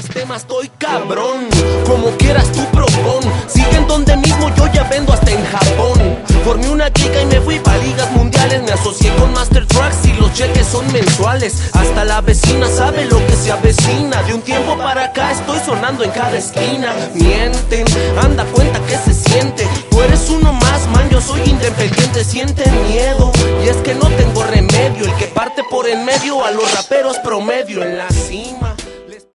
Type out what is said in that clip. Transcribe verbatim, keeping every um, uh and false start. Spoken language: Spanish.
sistema estoy cabrón. Como quieras tú propon. Siguen donde mismo, yo ya vendo hasta en Japón. Formé una clica y me fui pa' ligas mundiales. Me asocié con Master Tracks y los cheques son mensuales. Hasta la vecina sabe lo que se avecina. De un tiempo para acá estoy sonando en cada esquina. Mienten, anda cuenta que se siente. Tú eres uno más, man, yo soy independiente. Siente miedo, y es que no tengo remedio. El que parte por en medio a los raperos promedio en la cima.